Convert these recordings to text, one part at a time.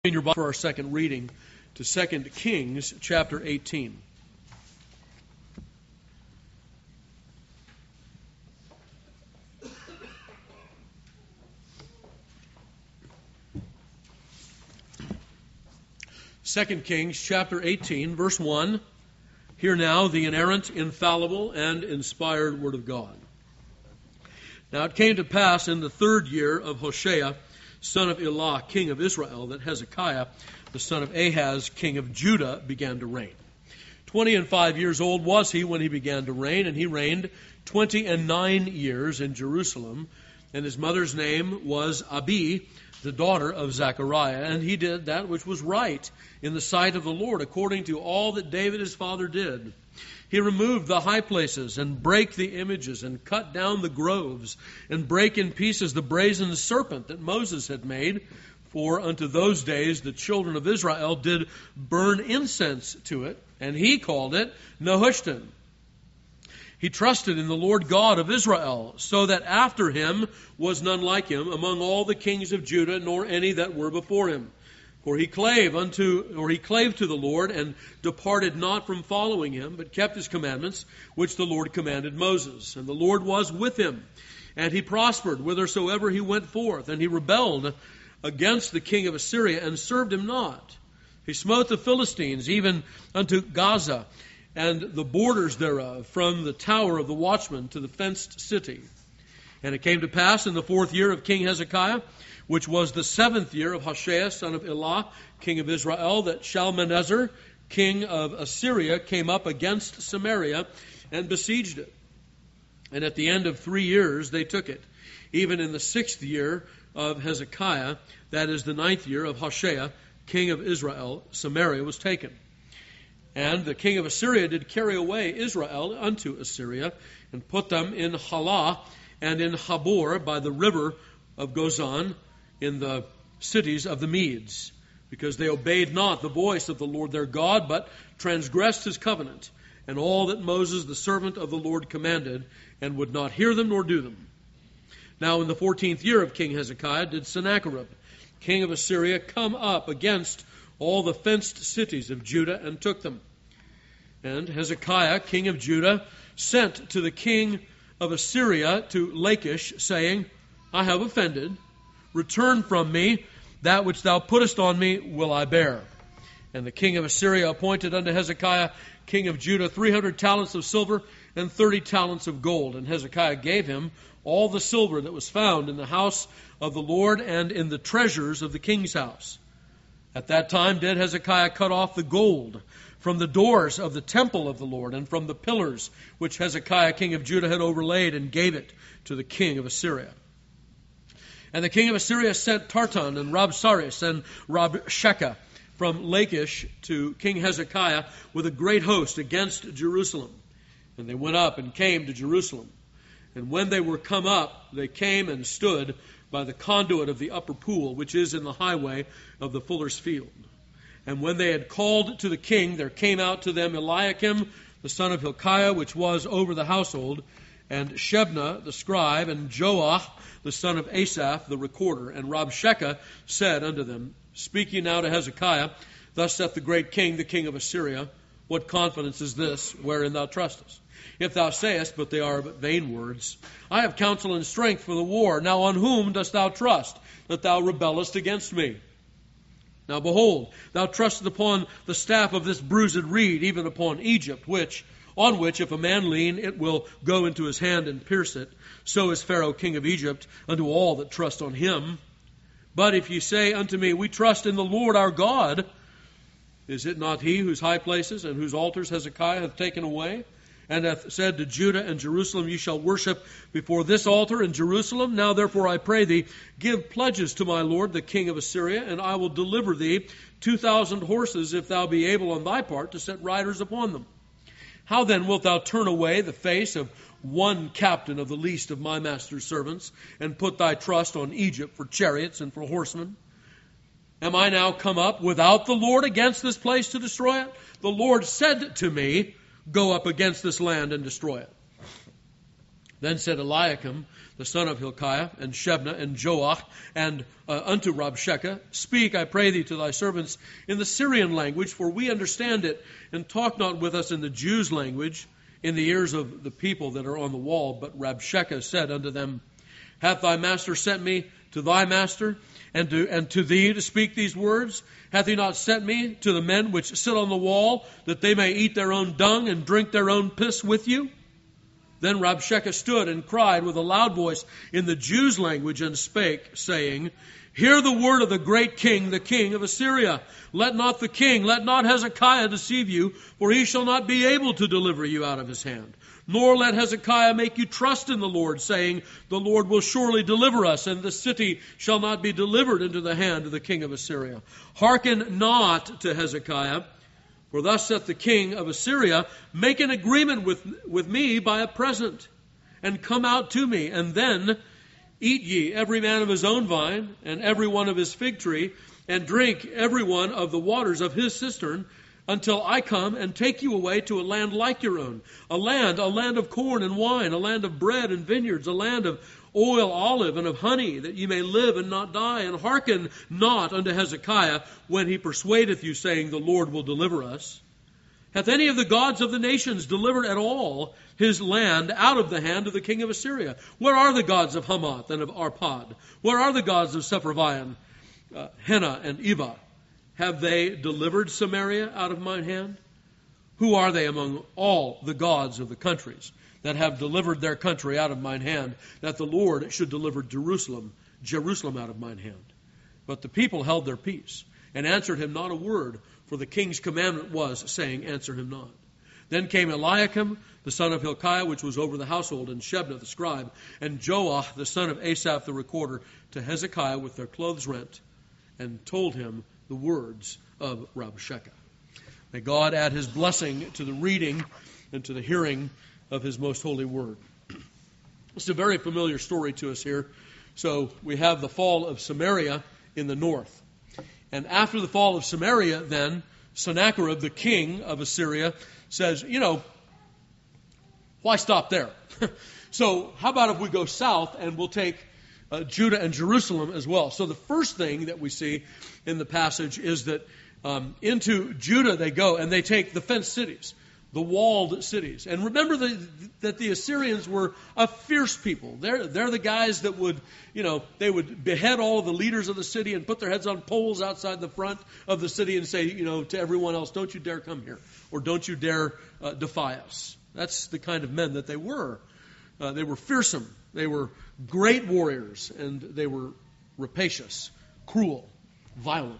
In your Bible for our second reading to 2 Kings chapter 18. Second Kings chapter 18, verse 1. Hear now the inerrant, infallible, and inspired word of God. Now it came to pass in the 3rd year of Hoshea, son of Elah, king of Israel, that Hezekiah, the son of Ahaz, king of Judah, began to reign. 25 years old was he when he began to reign, and he reigned 29 years in Jerusalem. And his mother's name was Abi, the daughter of Zechariah. And he did that which was right in the sight of the Lord, according to all that David his father did. He removed the high places and brake the images and cut down the groves and brake in pieces the brazen serpent that Moses had made. For unto those days the children of Israel did burn incense to it, and he called it Nehushtan. He trusted in the Lord God of Israel, so that after him was none like him among all the kings of Judah, nor any that were before him. For he clave to the Lord, and departed not from following him, but kept his commandments, which the Lord commanded Moses. And the Lord was with him, and he prospered whithersoever he went forth. And he rebelled against the king of Assyria, and served him not. He smote the Philistines, even unto Gaza, and the borders thereof, from the tower of the watchman to the fenced city. And it came to pass in the 4th year of King Hezekiah, which was the 7th year of Hoshea, son of Elah, king of Israel, that Shalmaneser, king of Assyria, came up against Samaria and besieged it. And at the end of 3 years they took it. Even in the 6th year of Hezekiah, that is the 9th year of Hoshea, king of Israel, Samaria was taken. And the king of Assyria did carry away Israel unto Assyria, and put them in Halah and in Habor by the river of Gozan, in the cities of the Medes, because they obeyed not the voice of the Lord their God, but transgressed his covenant, and all that Moses the servant of the Lord commanded, and would not hear them nor do them. Now in the 14th year of King Hezekiah did Sennacherib, king of Assyria, come up against all the fenced cities of Judah, and took them. And Hezekiah, king of Judah, sent to the king of Assyria to Lachish, saying, I have offended. Return from me, that which thou puttest on me will I bear. And the king of Assyria appointed unto Hezekiah, king of Judah, 300 talents of silver and 30 talents of gold. And Hezekiah gave him all the silver that was found in the house of the Lord and in the treasures of the king's house. At that time did Hezekiah cut off the gold from the doors of the temple of the Lord, and from the pillars which Hezekiah, king of Judah, had overlaid, and gave it to the king of Assyria. And the king of Assyria sent Tartan and Rabsaris and Rabshakeh from Lachish to King Hezekiah with a great host against Jerusalem. And they went up and came to Jerusalem. And when they were come up, they came and stood by the conduit of the upper pool, which is in the highway of the fuller's field. And when they had called to the king, there came out to them Eliakim, the son of Hilkiah, which was over the household, and Shebna the scribe, and Joah the son of Asaph the recorder. And Rabshakeh said unto them, Speak ye now to Hezekiah, Thus saith the great king, the king of Assyria, What confidence is this, wherein thou trustest? If thou sayest, but they are but vain words, I have counsel and strength for the war. Now on whom dost thou trust, that thou rebellest against me? Now behold, thou trustest upon the staff of this bruised reed, even upon Egypt, on which if a man lean, it will go into his hand and pierce it. So is Pharaoh king of Egypt unto all that trust on him. But if ye say unto me, We trust in the Lord our God, is it not he whose high places and whose altars Hezekiah hath taken away, and hath said to Judah and Jerusalem, Ye shall worship before this altar in Jerusalem? Now therefore I pray thee, give pledges to my lord the king of Assyria, and I will deliver thee 2,000 horses, if thou be able on thy part to set riders upon them. How then wilt thou turn away the face of one captain of the least of my master's servants, and put thy trust on Egypt for chariots and for horsemen? Am I now come up without the Lord against this place to destroy it? The Lord said to me, Go up against this land and destroy it. Then said Eliakim, the son of Hilkiah, and Shebna, and Joach, and unto Rabshakeh, Speak, I pray thee, to thy servants in the Syrian language, for we understand it, and talk not with us in the Jews' language, in the ears of the people that are on the wall. But Rabshakeh said unto them, Hath thy master sent me to thy master, and to thee to speak these words? Hath he not sent me to the men which sit on the wall, that they may eat their own dung and drink their own piss with you? Then Rabshakeh stood and cried with a loud voice in the Jews' language, and spake, saying, Hear the word of the great king, the king of Assyria. Let not Hezekiah deceive you, for he shall not be able to deliver you out of his hand. Nor let Hezekiah make you trust in the Lord, saying, The Lord will surely deliver us, and the city shall not be delivered into the hand of the king of Assyria. Hearken not to Hezekiah, for thus saith the king of Assyria, Make an agreement with me by a present, and come out to me, and then eat ye every man of his own vine, and every one of his fig tree, and drink every one of the waters of his cistern, until I come and take you away to a land like your own, a land of corn and wine, a land of bread and vineyards, a land of oil, olive, and of honey, that ye may live and not die. And hearken not unto Hezekiah when he persuadeth you, saying, The Lord will deliver us. Hath any of the gods of the nations delivered at all his land out of the hand of the king of Assyria? Where are the gods of Hamath and of Arpad? Where are the gods of Sepharvaim, Hena and Eva? Have they delivered Samaria out of mine hand? Who are they among all the gods of the countries that have delivered their country out of mine hand, that the Lord should deliver Jerusalem out of mine hand? But the people held their peace, and answered him not a word, for the king's commandment was, saying, Answer him not. Then came Eliakim, the son of Hilkiah, which was over the household, and Shebna the scribe, and Joach, the son of Asaph the recorder, to Hezekiah with their clothes rent, and told him the words of Rabshakeh. May God add his blessing to the reading and to the hearing of his most holy word. It's a very familiar story to us here. So we have the fall of Samaria in the north. And after the fall of Samaria, then, Sennacherib, the king of Assyria, says, why stop there? So how about if we go south and we'll take Judah and Jerusalem as well? So the first thing that we see in the passage is that into Judah they go, and they take the fenced cities, the walled cities. And remember that the Assyrians were a fierce people. They're the guys that would, they would behead all of the leaders of the city and put their heads on poles outside the front of the city and say, to everyone else, don't you dare come here, or don't you dare defy us. That's the kind of men that they were. They were fearsome. They were great warriors, and they were rapacious, cruel, violent.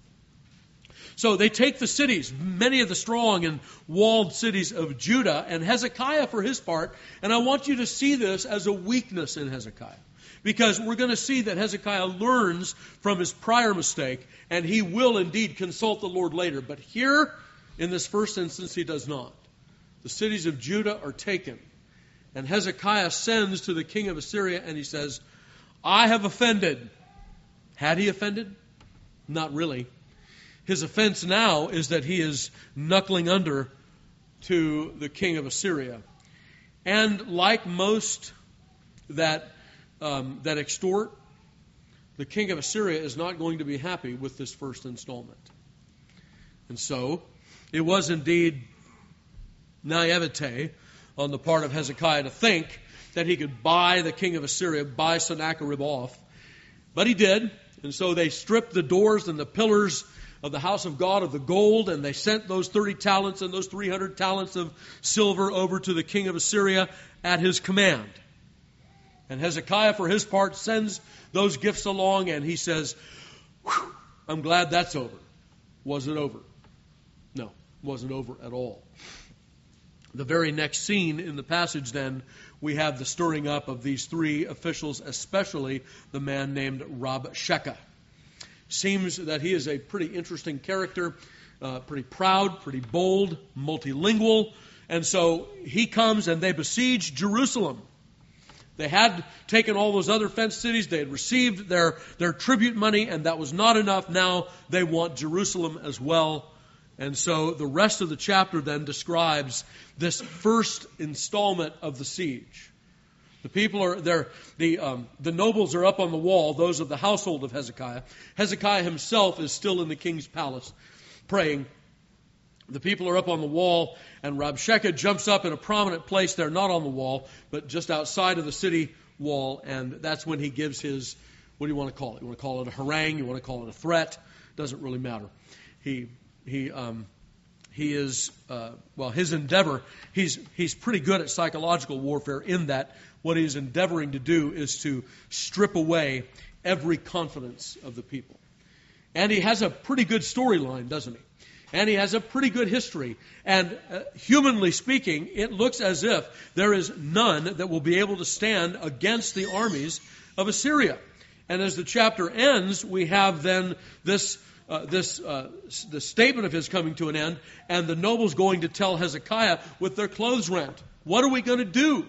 So they take the cities, many of the strong and walled cities of Judah, and Hezekiah for his part, and I want you to see this as a weakness in Hezekiah, because we're going to see that Hezekiah learns from his prior mistake, and he will indeed consult the Lord later. But here, in this first instance, he does not. The cities of Judah are taken, and Hezekiah sends to the king of Assyria, and he says, I have offended. Had he offended? Not really. His offense now is that he is knuckling under to the king of Assyria. And like most that extort, the king of Assyria is not going to be happy with this first installment. And so, it was indeed naivete on the part of Hezekiah to think that he could buy the king of Assyria, buy Sennacherib off. But he did. And so they stripped the doors and the pillars of the house of God of the gold, and they sent those 30 talents and those 300 talents of silver over to the king of Assyria at his command. And Hezekiah, for his part, sends those gifts along, and he says, I'm glad that's over. Was it over? No, it wasn't over at all. The very next scene in the passage, then, we have the stirring up of these three officials, especially the man named Rabshakeh. Seems that he is a pretty interesting character, pretty proud, pretty bold, multilingual. And so he comes and they besiege Jerusalem. They had taken all those other fenced cities. They had received their tribute money, and that was not enough. Now they want Jerusalem as well. And so the rest of the chapter then describes this first installment of the siege. The people are there. The nobles are up on the wall, those of the household of Hezekiah. Hezekiah himself is still in the king's palace praying. The people are up on the wall, and Rabshakeh jumps up in a prominent place there, not on the wall, but just outside of the city wall, and that's when he gives his, what do you want to call it? You want to call it a harangue? You want to call it a threat? Doesn't really matter. He is, his endeavor, he's pretty good at psychological warfare in that what he's endeavoring to do is to strip away every confidence of the people. And he has a pretty good storyline, doesn't he? And he has a pretty good history. And humanly speaking, it looks as if there is none that will be able to stand against the armies of Assyria. And as the chapter ends, we have then this statement of his coming to an end, and the nobles going to tell Hezekiah with their clothes rent, what are we going to do?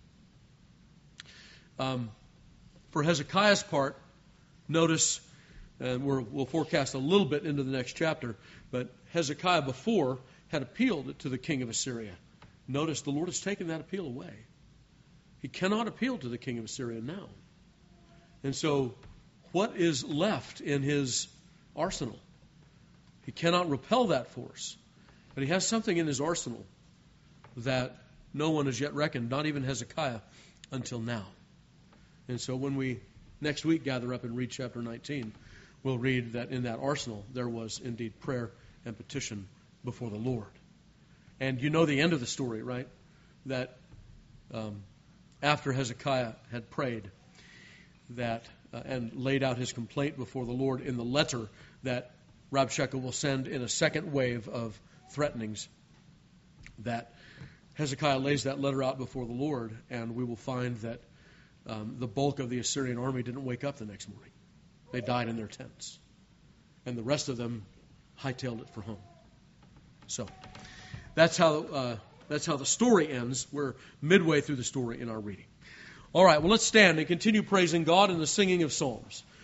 For Hezekiah's part, notice, and we'll forecast a little bit into the next chapter, but Hezekiah before had appealed to the king of Assyria. Notice the Lord has taken that appeal away. He cannot appeal to the king of Assyria now. And so what is left in his arsenal? He cannot repel that force. But he has something in his arsenal that no one has yet reckoned, not even Hezekiah, until now. And so when we next week gather up and read chapter 19, we'll read that in that arsenal there was indeed prayer and petition before the Lord. And you know the end of the story, right? That after Hezekiah had prayed and laid out his complaint before the Lord in the letter that Rabshakeh will send in a second wave of threatenings, that Hezekiah lays that letter out before the Lord, and we will find that the bulk of the Assyrian army didn't wake up the next morning. They died in their tents. And the rest of them hightailed it for home. So that's how the story ends. We're midway through the story in our reading. All right, well, let's stand and continue praising God in the singing of psalms.